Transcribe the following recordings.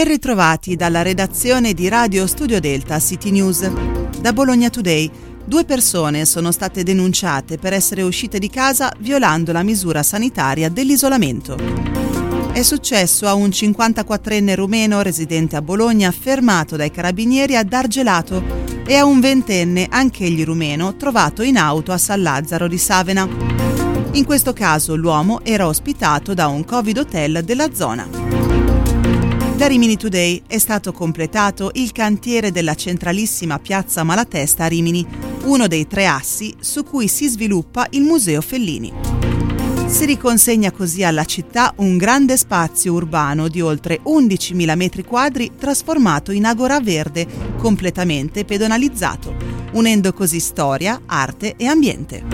Ben ritrovati dalla redazione di Radio Studio Delta City News. Da Bologna Today, 2 persone sono state denunciate per essere uscite di casa violando la misura sanitaria dell'isolamento. È successo a un 54enne rumeno residente a Bologna fermato dai carabinieri ad Argelato e a un 20enne, anch'egli rumeno, trovato in auto a San Lazzaro di Savena. In questo caso l'uomo era ospitato da un Covid hotel della zona. Da Rimini Today è stato completato il cantiere della centralissima piazza Malatesta a Rimini, uno dei 3 assi su cui si sviluppa il Museo Fellini. Si riconsegna così alla città un grande spazio urbano di oltre 11.000 metri quadri trasformato in agora verde, completamente pedonalizzato, unendo così storia, arte e ambiente.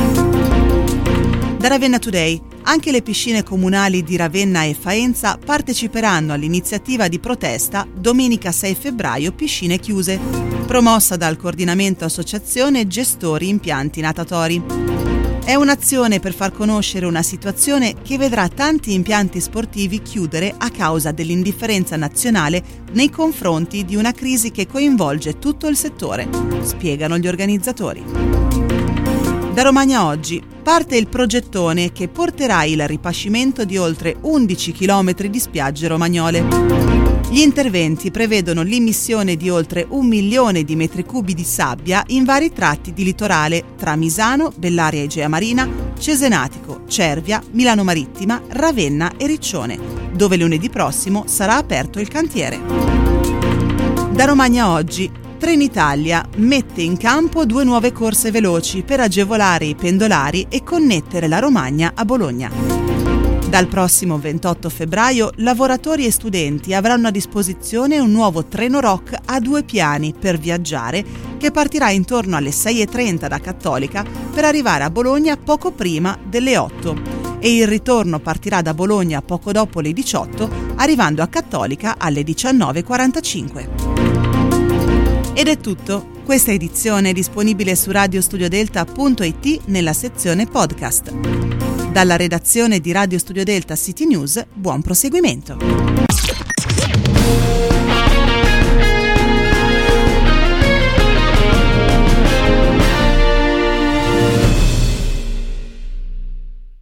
Da Ravenna Today, anche le piscine comunali di Ravenna e Faenza parteciperanno all'iniziativa di protesta domenica 6 febbraio Piscine Chiuse, promossa dal Coordinamento Associazione Gestori Impianti Natatori. È un'azione per far conoscere una situazione che vedrà tanti impianti sportivi chiudere a causa dell'indifferenza nazionale nei confronti di una crisi che coinvolge tutto il settore, spiegano gli organizzatori. Da Romagna Oggi parte il progettone che porterà il ripascimento di oltre 11 km di spiagge romagnole. Gli interventi prevedono l'immissione di oltre 1 milione di metri cubi di sabbia in vari tratti di litorale tra Misano, Bellaria Egea Marina, Cesenatico, Cervia, Milano Marittima, Ravenna e Riccione, dove lunedì prossimo sarà aperto il cantiere. Da Romagna Oggi, Trenitalia mette in campo 2 nuove corse veloci per agevolare i pendolari e connettere la Romagna a Bologna. Dal prossimo 28 febbraio lavoratori e studenti avranno a disposizione un nuovo treno ROC a 2 piani per viaggiare che partirà intorno alle 6:30 da Cattolica per arrivare a Bologna poco prima delle 8 e il ritorno partirà da Bologna poco dopo le 18 arrivando a Cattolica alle 19:45. Ed è tutto. Questa edizione è disponibile su radiostudiodelta.it nella sezione podcast. Dalla redazione di Radio Studio Delta City News, buon proseguimento.